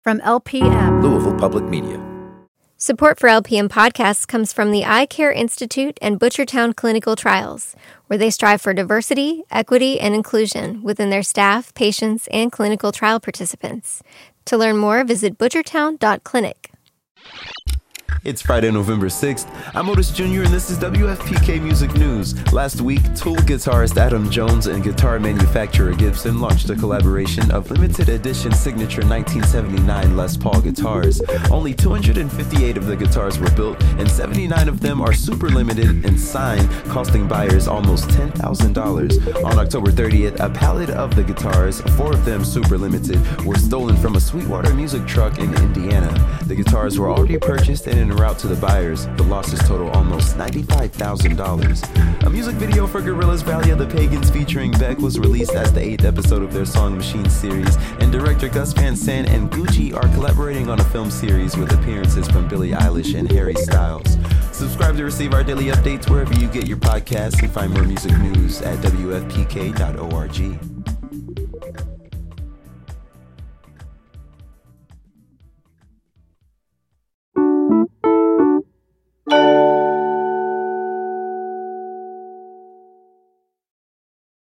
From LPM, Louisville Public Media. Support for LPM podcasts comes from the Eye Care Institute and Butchertown Clinical Trials, where they strive for diversity, equity, and inclusion within their staff, patients, and clinical trial participants. To learn more, visit butchertown.clinic. It's Friday, November 6th. I'm Otis Jr., and this is WFPK Music News. Last week, Tool guitarist Adam Jones and guitar manufacturer Gibson launched a collaboration of limited edition signature 1979 Les Paul guitars. Only 258 of the guitars were built, and 79 of them are super limited and signed, costing buyers almost $10,000. On October 30th, a pallet of the guitars, 4 of them super limited, were stolen from a Sweetwater music truck in Indiana. The guitars were already purchased and en route to the buyers. The losses total almost $95,000. A music video for Gorillaz' Valley of the Pagans featuring Beck was released as the 8th episode of their Song Machine series, and director Gus Van Sant and Gucci are collaborating on a film series with appearances from Billie Eilish and Harry Styles. Subscribe to receive our daily updates wherever you get your podcasts, and find more music news at WFPK.org.